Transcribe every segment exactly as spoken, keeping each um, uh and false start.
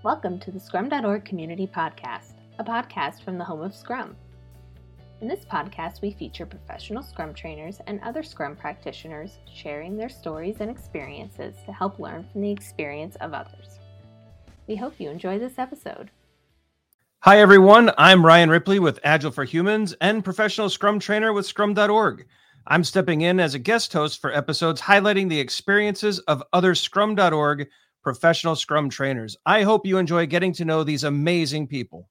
Welcome to the Scrum dot org Community Podcast, a podcast from the home of Scrum. In this podcast, we feature professional Scrum trainers and other Scrum practitioners sharing their stories and experiences to help learn from the experience of others. We hope you enjoy this episode. Hi, everyone. I'm Ryan Ripley with Agile for Humans and professional Scrum trainer with Scrum dot org. I'm stepping in as a guest host for episodes highlighting the experiences of other Scrum dot org professional Scrum trainers. I hope you enjoy getting to know these amazing people.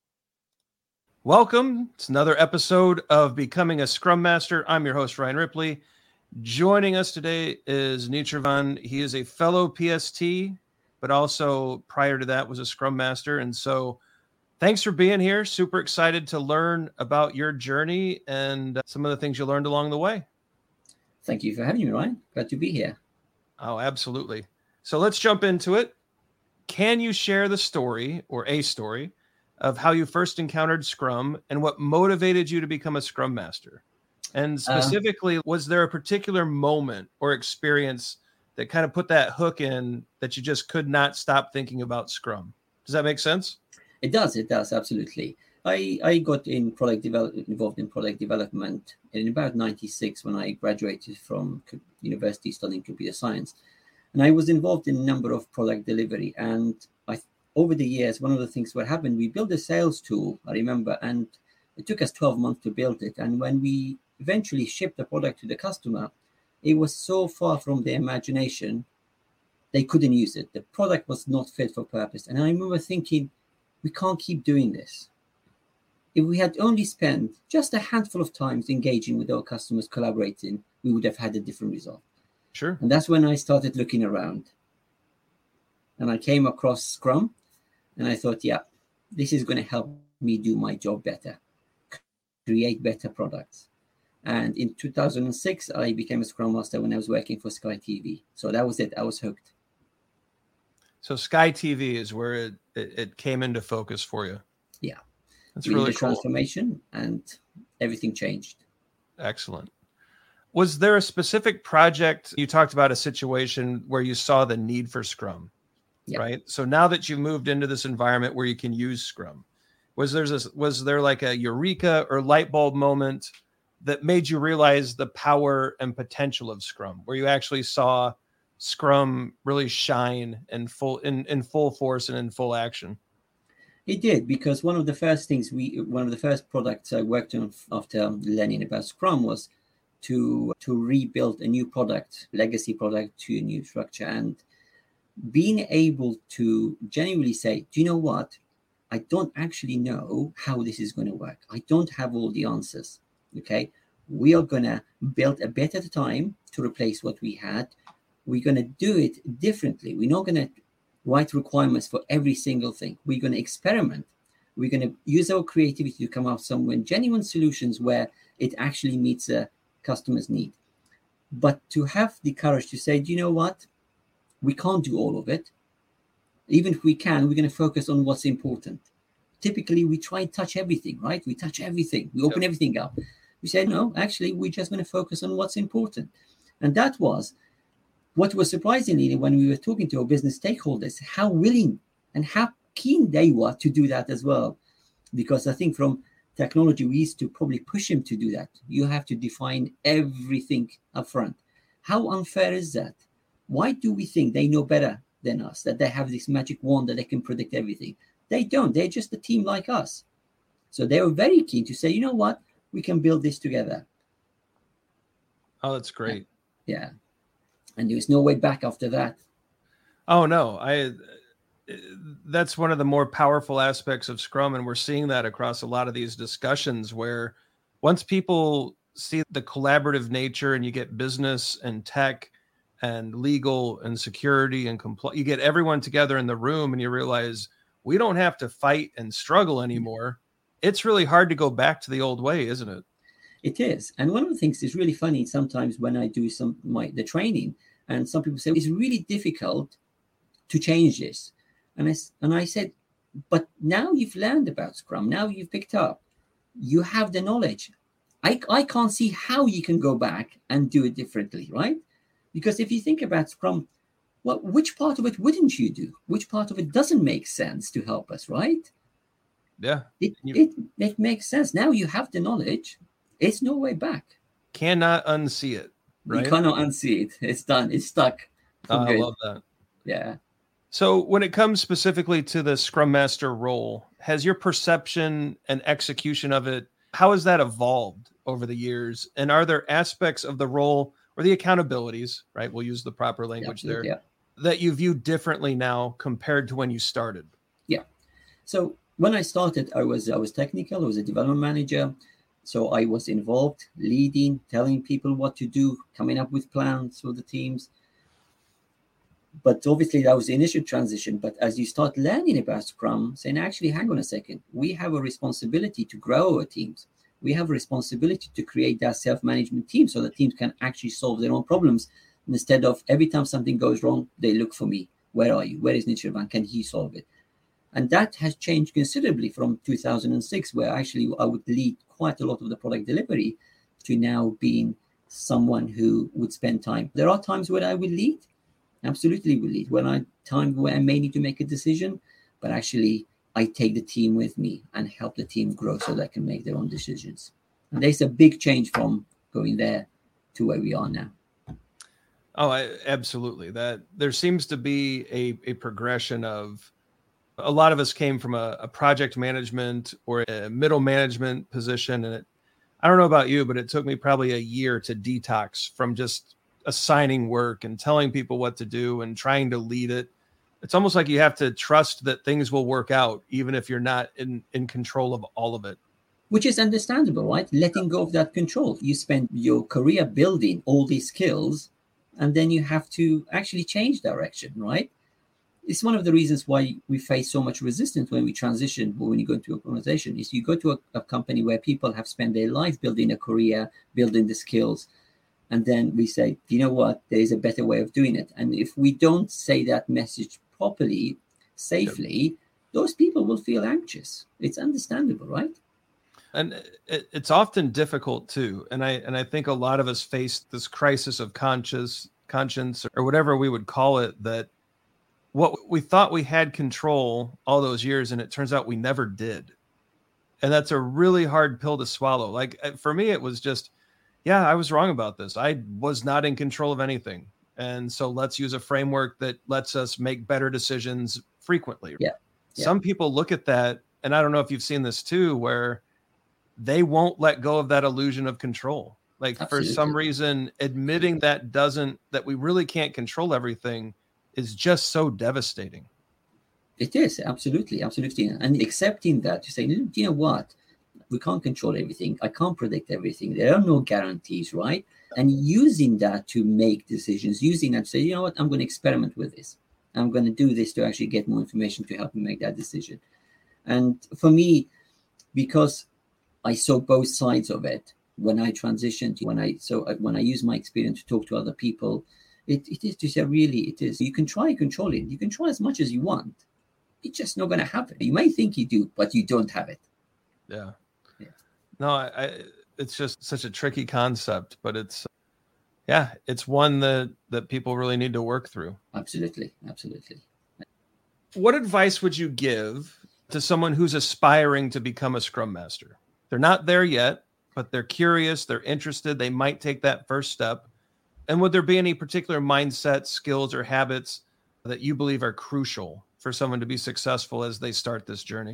Welcome. It's another episode of Becoming a Scrum Master. I'm your host, Ryan Ripley. Joining us today is Nichervan. He is a fellow P S T, but also prior to that was a Scrum Master. And so thanks for being here. Super excited to learn about your journey and some of the things you learned along the way. Thank you for having me, Ryan. Glad to be here. Oh, absolutely. So let's jump into it. Can you share the story or a story of how you first encountered Scrum and what motivated you to become a Scrum Master? And specifically, uh, was there a particular moment or experience that kind of put that hook in that you just could not stop thinking about Scrum? Does that make sense? It does. It does. Absolutely. I, I got in product develop, involved in product development in about ninety-six when I graduated from university studying computer science. And I was involved in a number of product delivery. And I, over the years, one of the things that happened, we built a sales tool, I remember, and it took us twelve months to build it. And when we eventually shipped the product to the customer, it was so far from their imagination, they couldn't use it. The product was not fit for purpose. And I remember thinking, we can't keep doing this. If we had only spent just a handful of times engaging with our customers, collaborating, we would have had a different result. Sure. And that's when I started looking around. And I came across Scrum. And I thought, yeah, this is going to help me do my job better, create better products. And in two thousand six, I became a Scrum Master when I was working for Sky T V. So that was it. I was hooked. So Sky T V is where it, it, it came into focus for you. Yeah. That's we really did a cool. Transformation and everything changed. Excellent. Was there a specific project, you talked about a situation where you saw the need for Scrum, yeah. right? So now that you've moved into this environment where you can use Scrum, was there this, was there like a eureka or light bulb moment that made you realize the power and potential of Scrum, where you actually saw Scrum really shine in full in, in full force and in full action? It did, because one of the first things we, one of the first products I worked on after learning about Scrum was to to rebuild a new product, legacy product to a new structure, and being able to genuinely say, do you know what? I don't actually know how this is going to work. I don't have all the answers. Okay, we are going to build a bit at a time to replace what we had. We're going to do it differently. We're not going to write requirements for every single thing. We're going to experiment. We're going to use our creativity to come up with some genuine solutions where it actually meets a customer's need. But to have the courage to say, do you know what? We can't do all of it. Even if we can, we're going to focus on what's important. Typically, we try and touch everything, right? We touch everything. We open yep. everything up. We say, no, actually, we're just going to focus on what's important. And that was what was surprisingly when we were talking to our business stakeholders, how willing and how keen they were to do that as well. Because I think from technology, we used to probably push him to do that. You have to define everything up front. How unfair is that? Why do we think they know better than us, that they have this magic wand that they can predict everything? They don't. They're just a team like us. So they were very keen to say, you know what? We can build this together. Oh, that's great. Yeah. And there was no way back after that. Oh, no. I... That's one of the more powerful aspects of Scrum. And we're seeing that across a lot of these discussions where once people see the collaborative nature and you get business and tech and legal and security and compl- you get everyone together in the room and you realize we don't have to fight and struggle anymore. It's really hard to go back to the old way, isn't it? It is. And one of the things is really funny sometimes when I do some my the training and some people say it's really difficult to change this. And I, and I said, but now you've learned about Scrum. Now you've picked up. You have the knowledge. I, I can't see how you can go back and do it differently, right? Because if you think about Scrum, Well, which part of it wouldn't you do? Which part of it doesn't make sense to help us, right? Yeah. It, You it, it makes sense. Now you have the knowledge. It's no way back. cannot unsee it, right? You cannot unsee it. It's done. It's stuck. for Oh, I good. love that. Yeah. So when it comes specifically to the Scrum Master role, has your perception and execution of it, how has that evolved over the years? And are there aspects of the role or the accountabilities, right? We'll use the proper language Absolutely, there, yeah. that you view differently now compared to when you started? Yeah. So when I started, I was I was technical. I was a development manager. So I was involved, leading, telling people what to do, coming up with plans for the teams. But obviously that was the initial transition. But as you start learning about Scrum, saying, actually, hang on a second, we have a responsibility to grow our teams. We have a responsibility to create that self-management team so that teams can actually solve their own problems. Instead of every time something goes wrong, they look for me. Where are you? Where is Nichivan? Can he solve it? And that has changed considerably from two thousand six, where actually I would lead quite a lot of the product delivery, to now being someone who would spend time. There are times where I will lead. Absolutely will lead. When I time where I may need to make a decision, but actually I take the team with me and help the team grow so they can make their own decisions. And there's a big change from going there to where we are now. Oh, I, absolutely. That there seems to be a, a progression of, a lot of us came from a, a project management or a middle management position. And it, I don't know about you, but it took me probably a year to detox from just assigning work and telling people what to do and trying to lead it. It's almost like you have to trust that things will work out, even if you're not in, in control of all of it. Which is understandable, right? Letting go of that control. You spend your career building all these skills, and then you have to actually change direction, right? It's one of the reasons why we face so much resistance when we transition, or when you go into an organization, is you go to a, a company where people have spent their life building a career, building the skills. And then we say, you know what, there is a better way of doing it. And if we don't say that message properly, safely, yep. those people will feel anxious. It's understandable, right? And it, it's often difficult too. And I and I think a lot of us face this crisis of conscious conscience or whatever we would call it, that what we thought we had control all those years, and it turns out we never did. And that's a really hard pill to swallow. Like for me, it was just, yeah, I was wrong about this. I was not in control of anything. And so let's use a framework that lets us make better decisions frequently. Yeah. yeah. Some people look at that, and I don't know if you've seen this too, where they won't let go of that illusion of control. Like Absolutely. For some reason, admitting that doesn't, that we really can't control everything is just so devastating. It is. Absolutely. Absolutely. And accepting that, to say, you know what? We can't control everything. I can't predict everything. There are no guarantees, right? And using that to make decisions, using that to say, you know what, I'm going to experiment with this. I'm going to do this to actually get more information to help me make that decision. And for me, because I saw both sides of it when I transitioned, when I so when I use my experience to talk to other people, it, it is to say, really, it is. You can try and control it. You can try as much as you want. It's just not going to happen. You may think you do, but you don't have it. Yeah. No, I, I, it's just such a tricky concept, but it's, yeah, it's one that, that people really need to work through. Absolutely. Absolutely. What advice would you give to someone who's aspiring to become a Scrum Master? They're not there yet, but they're curious, they're interested, they might take that first step. And would there be any particular mindset, skills, or habits that you believe are crucial for someone to be successful as they start this journey?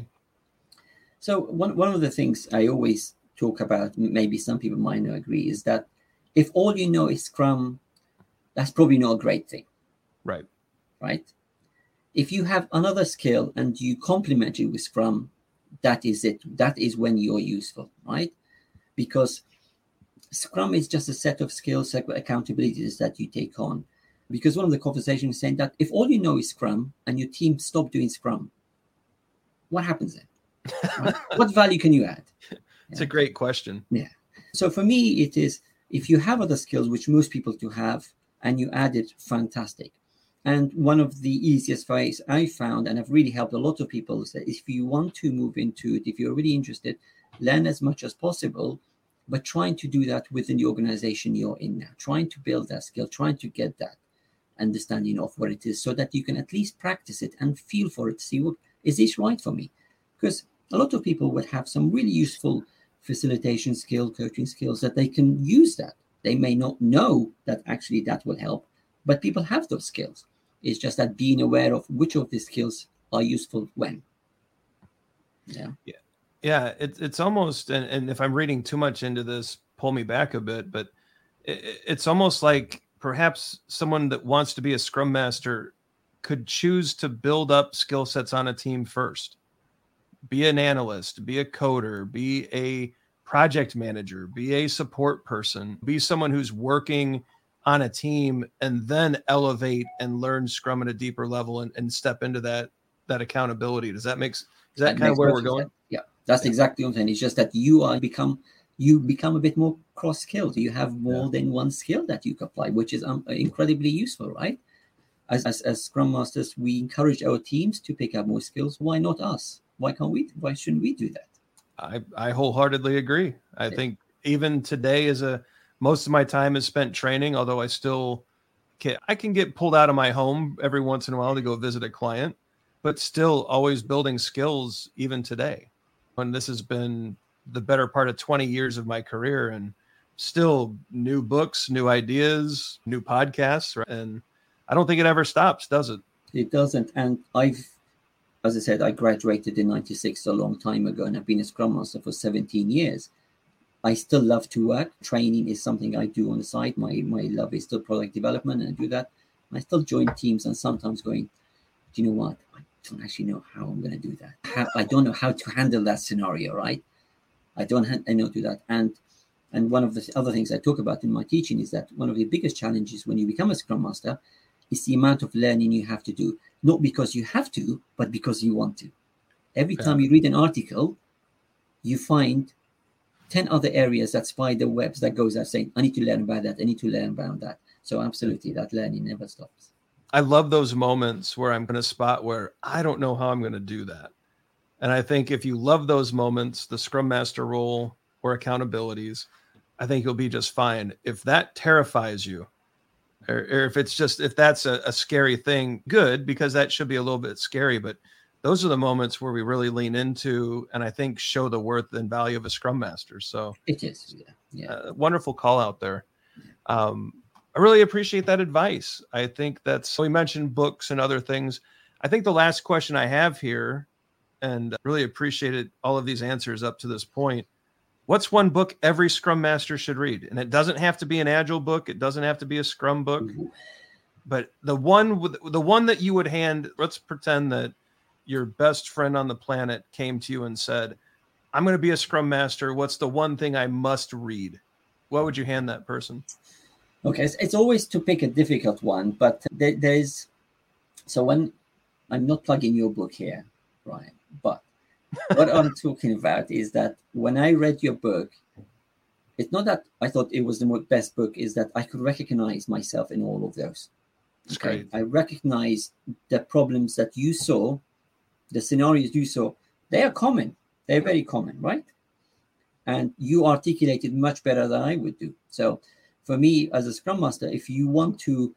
So one, one of the things I always talk about, maybe some people might not agree, is that if all you know is Scrum, that's probably not a great thing. Right. Right. If you have another skill and you complement it with Scrum, that is it. That is when you're useful, right? Because Scrum is just a set of skills, set of accountabilities that you take on. Because one of the conversations is saying that if all you know is Scrum and your team stop doing Scrum, what happens then? Right? What value can you add? It's yeah. a great question. Yeah. So for me, it is, if you have other skills, which most people do have, and you add it, fantastic. And one of the easiest ways I found, and I've really helped a lot of people, is that if you want to move into it, if you're really interested, learn as much as possible, but trying to do that within the organization you're in now, trying to build that skill, trying to get that. understanding of what it is, so that you can at least practice it and feel for it, see what is this right for me. Because a lot of people would have some really useful facilitation skill, coaching skills that they can use that. They may not know that actually that will help, but people have those skills. It's just that being aware of which of these skills are useful when. Yeah. Yeah. Yeah. It, it's almost, and, and if I'm reading too much into this, pull me back a bit, but it, it's almost like perhaps someone that wants to be a Scrum Master could choose to build up skill sets on a team first. Be an analyst, be a coder, be a project manager, be a support person, be someone who's working on a team, and then elevate and learn Scrum at a deeper level and, and step into that that accountability. Does that make is that, that kind of where we're going? Sense. Yeah, that's yeah. exactly what I'm saying. It's just that you are become you become a bit more cross-skilled. You have more yeah. than one skill that you can apply, which is um, incredibly useful, right? As, as as Scrum Masters, we encourage our teams to pick up more skills. Why not us? Why can't we? Why shouldn't we do that? I, I wholeheartedly agree. I yeah. think even today, as a most of my time is spent training, although I still can, I can get pulled out of my home every once in a while to go visit a client, but still always building skills even today. And this has been the better part of twenty years of my career, and still new books, new ideas, new podcasts. And I don't think it ever stops, does it? It doesn't. And I've, as I said, I graduated in ninety-six a long time ago, and I've been a Scrum Master for seventeen years. I still love to work. Training is something I do on the side. My my love is still product development, and I do that. I still join teams, and sometimes going, do you know what? I don't actually know how I'm going to do that. How, I don't know how to handle that scenario, right? I don't ha- I know do that. And and one of the other things I talk about in my teaching is that one of the biggest challenges when you become a Scrum Master is the amount of learning you have to do, not because you have to, but because you want to. Every time you read an article, you find ten other areas that spider webs that goes out saying, I need to learn about that. I need to learn about that. So absolutely, that learning never stops. I love those moments where I'm going to spot where I don't know how I'm going to do that. And I think if you love those moments, the Scrum Master role or accountabilities, I think you'll be just fine. If that terrifies you, or, or if it's just, if that's a, a scary thing, good, because that should be a little bit scary. But those are the moments where we really lean into, and I think show the worth and value of a Scrum Master. So it is, yeah, yeah. Uh, wonderful call out there. Um, I really appreciate that advice. I think that's, we mentioned books and other things. I think the last question I have here, and really appreciated all of these answers up to this point. What's one book every Scrum Master should read? And it doesn't have to be an Agile book. It doesn't have to be a Scrum book. Mm-hmm. But the one with the one that you would hand, let's pretend that your best friend on the planet came to you and said, I'm going to be a Scrum Master. What's the one thing I must read? What would you hand that person? Okay, it's, it's always to pick a difficult one, but there, there's, so when I'm not plugging your book here, Ryan, but what I'm talking about is that when I read your book, it's not that I thought it was the best book, is that I could recognize myself in all of those. That's okay? great. I recognized the problems that you saw, the scenarios you saw, they are common. They're very common, right? And you articulated much better than I would do. So for me, as a Scrum Master, if you want to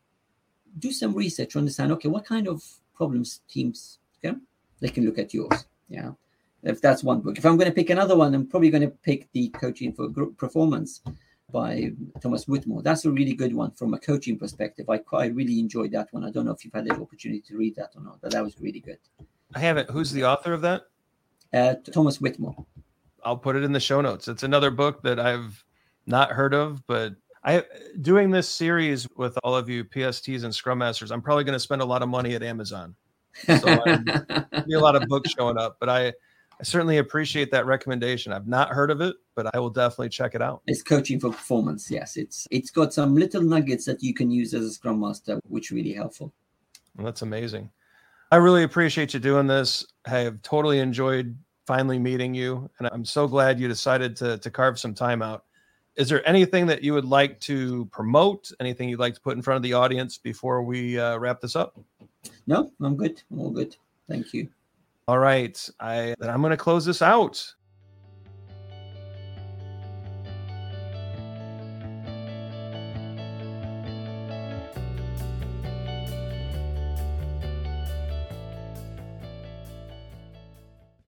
do some research to understand, okay, what kind of problems teams, okay, they can look at yours. Yeah. If that's one book. If I'm going to pick another one, I'm probably going to pick the Coaching for Group Performance by Thomas Whitmore. That's a really good one from a coaching perspective. I quite really enjoyed that one. I don't know if you've had the opportunity to read that or not, but that was really good. I haven't. Who's the author of that? Uh, Thomas Whitmore. I'll put it in the show notes. It's another book that I've not heard of, but I doing this series with all of you P S Ts and Scrum Masters, I'm probably going to spend a lot of money at Amazon. So there'll be a lot of books showing up, but I, I certainly appreciate that recommendation. I've not heard of it, but I will definitely check it out. It's Coaching for Performance. Yes, it's it's got some little nuggets that you can use as a Scrum Master, which are really helpful. Well, that's amazing. I really appreciate you doing this. I have totally enjoyed finally meeting you, and I'm so glad you decided to to carve some time out. Is there anything that you would like to promote? Anything you'd like to put in front of the audience before we uh, wrap this up? No, I'm good. I'm all good. Thank you. All right. I, I'm going to close this out.